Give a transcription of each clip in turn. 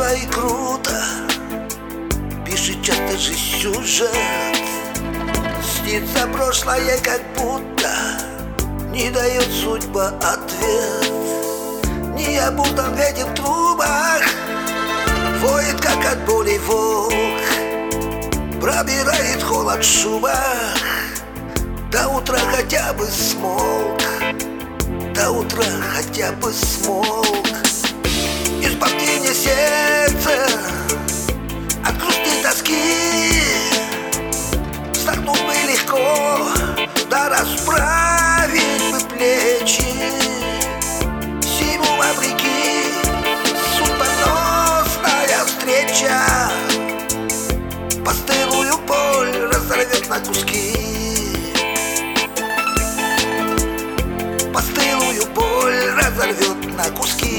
весело и круто, пишет часто же сюжет. Снится прошлое, как будто не дает судьба ответ. Не обутан ветер в трубах, воет, как от боли волк, пробирает холод в шубах. До утра хотя бы смолк, до утра хотя бы смолк. Избавьте мне сердце от грусти, тоски. Вздохнуть бы легко, да расправить бы плечи. Всему вопреки судьбоносная встреча постылую боль разорвет на куски. Постылую боль разорвет на куски.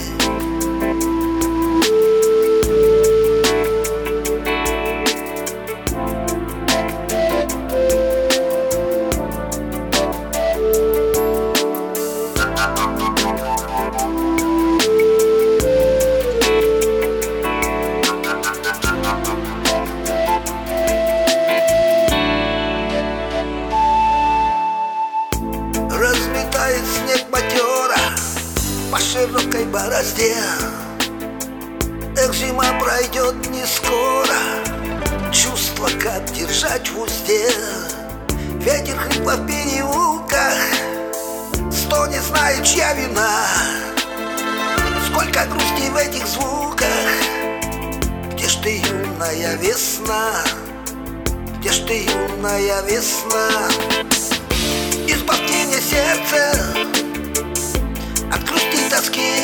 Разметает снег матера по широкой борозде. Эх, зима пройдет не скоро, чувство как держать в узде. Ветер хрипло в переулках, стонет, знает, чья вина. Сколько грусти в этих звуках. Где ж ты, юная весна? Где ж ты, юная весна? Избавьте мне сердце от грусти, тоски.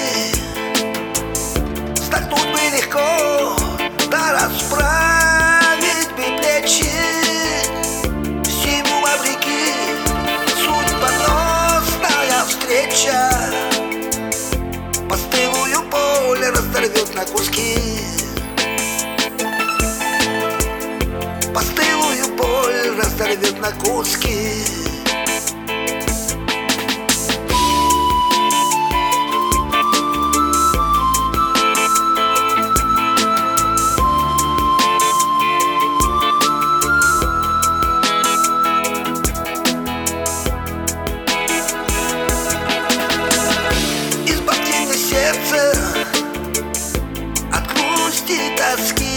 Вздохнуть бы легко, да расправить бы плечи. Всему вопреки судьбоносная встреча постылую боль разорвет на куски. Постылую боль разорвет на куски. От грусти, тоски.